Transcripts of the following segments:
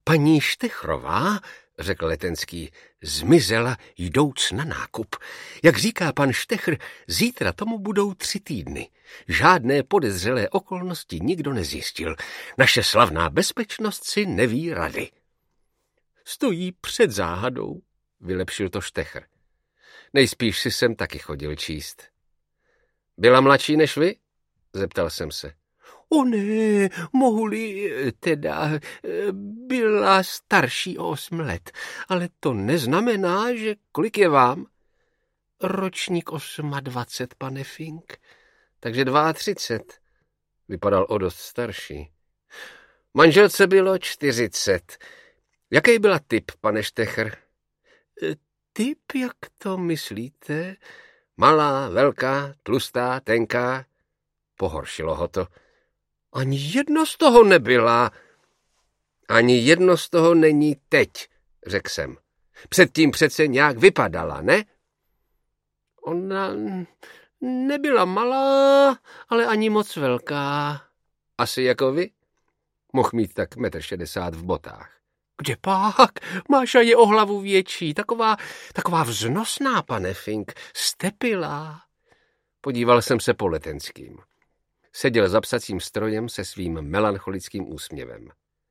Paní Štechrová, řekl Letenský, zmizela jdouc na nákup. Jak říká pan Štechr, zítra tomu budou 3 týdny. Žádné podezřelé okolnosti nikdo nezjistil. Naše slavná bezpečnost si neví rady. Stojí před záhadou, vylepšil to Štechr. Nejspíš si sem taky chodil číst. Byla mladší než vy? Zeptal jsem se. O ne, mohli, teda, byla starší o 8 let, ale to neznamená, že kolik je vám? Ročník 28, pane Fink, takže 32. Vypadal o dost starší. Manželce bylo 40. Jaký byla typ, pane Štechr? Typ, jak to myslíte? Malá, velká, tlustá, tenká? Pohoršilo ho to. Ani jedno z toho nebyla. Ani jedno z toho není teď, řekl jsem. Předtím přece nějak vypadala, ne? Ona nebyla malá, ale ani moc velká. Asi jako vy? Mohl mít tak 1,60 m v botách. Kde pak? Máša je o hlavu větší, taková vznosná, pane Fink, stepilá. Podíval jsem se po Letenským. Seděl za psacím strojem se svým melancholickým úsměvem.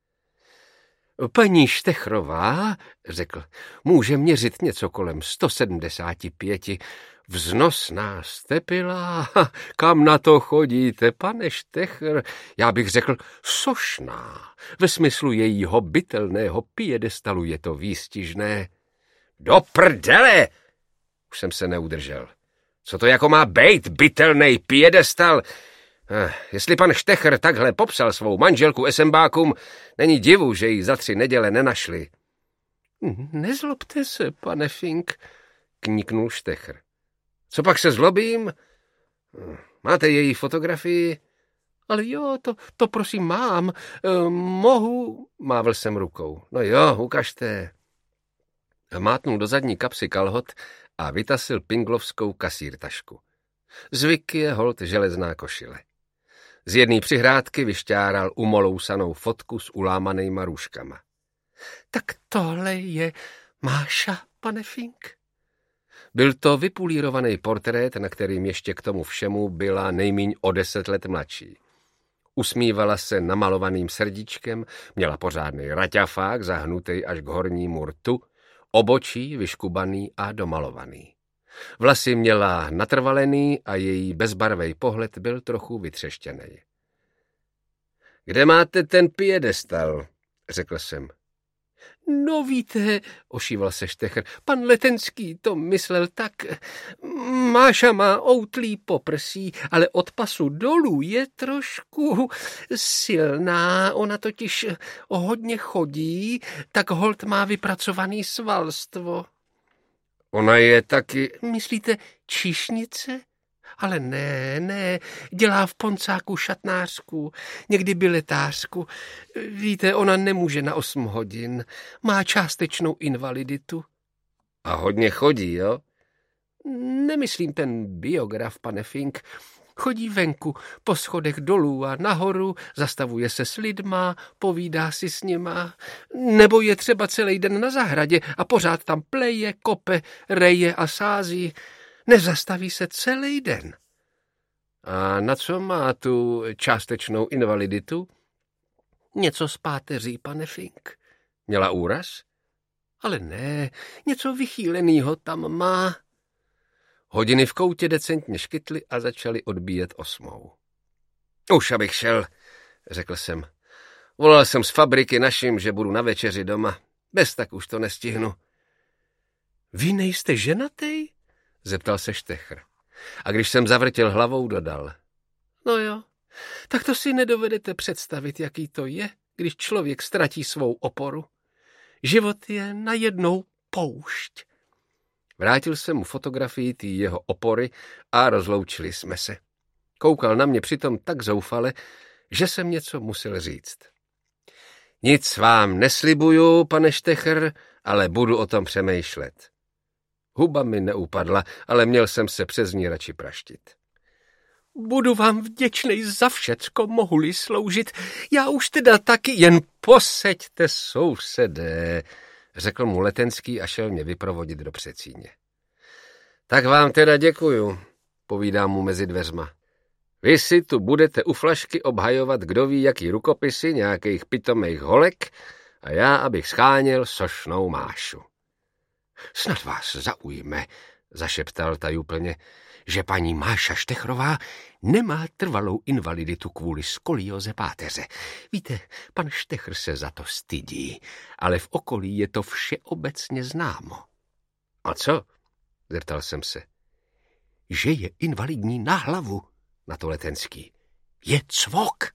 Paní Štechrová, řekl, může měřit něco kolem 175. Vznosná, stepilá, kam na to chodíte, pane Štechr? Já bych řekl sošná. Ve smyslu jejího bytelného piedestalu je to výstižné. Do prdele! Už jsem se neudržel. Co to jako má bejt bytelnej piedestal? Jestli pan Štechr takhle popsal svou manželku esembákům, není divu, že ji za 3 neděle nenašli. Nezlobte se, pane Fink, kniknul Štechr. Co pak se zlobím? Máte její fotografii? Ale jo, to prosím mám. Mohu? Mávl jsem rukou. No jo, ukažte. Mátnul do zadní kapsy kalhot a vytasil pinglovskou kasírtašku. Zvyk je holt železná košile. Z jedné přihrádky vyšťáral umolousanou fotku s ulámanejma růžkama. Tak tohle je Máša, pane Fink? Byl to vypulírovaný portrét, na kterým ještě k tomu všemu byla nejmíň o 10 let mladší. Usmívala se namalovaným srdíčkem, měla pořádný raťafák zahnutý až k hornímu rtu, obočí vyškubaný a domalovaný. Vlasy měla natrvalený a její bezbarvej pohled byl trochu vytřeštěnej. Kde máte ten piedestal? Řekl jsem. No víte, ošíval se Štechr, pan Letenský to myslel tak. Máša má outlý poprsí, ale od pasu dolů je trošku silná, ona totiž hodně chodí, tak holt má vypracovaný svalstvo. Ona je taky, myslíte, číšnice? Ale ne, dělá v Poncáku šatnářku, někdy biletářku. Víte, ona nemůže na 8 hodin, má částečnou invaliditu. A hodně chodí, jo? Nemyslím ten biograf, pane Fink. Chodí venku, po schodech dolů a nahoru, zastavuje se s lidma, povídá si s nima. Nebo je třeba celý den na zahradě a pořád tam pleje, kope, reje a sází. Nezastaví se celý den. A na co má tu částečnou invaliditu? Něco s páteří, pane Fink. Měla úraz? Ale ne, něco vychýlenýho tam má. Hodiny v koutě decentně škytly a začaly odbíjet 8. Už abych šel, řekl jsem. Volal jsem z fabriky našim, že budu na večeři doma. Bez tak už to nestihnu. Vy nejste ženatej? Zeptal se Štechr. A když jsem zavrtěl hlavou, dodal. No jo, tak to si nedovedete představit, jaký to je, když člověk ztratí svou oporu. Život je najednou poušť. Vrátil jsem mu fotografii té jeho opory a rozloučili jsme se. Koukal na mě přitom tak zoufale, že jsem něco musel říct. Nic vám neslibuju, pane Štechr, ale budu o tom přemýšlet. Huba mi neupadla, ale měl jsem se přes ní radši praštit. Budu vám vděčnej za všecko, mohu-li sloužit. Já už teda taky, jen poseďte, sousedé, řekl mu Letenský a šel mě vyprovodit do předsíně. Tak vám teda děkuju, povídám mu mezi dveřma. Vy si tu budete u flašky obhajovat kdo ví jaký rukopisy nějakých pitomejch holek a já, abych scháněl sošnou Mášu. Snad vás zaujme, zašeptal tajuplně, že paní Máša Štechrová nemá trvalou invaliditu kvůli skolioze páteře. Víte, pan Štechr se za to stydí, ale v okolí je to všeobecně známo. A co? Zeptal jsem se. Že je invalidní na hlavu, na to Letenský. Je cvok.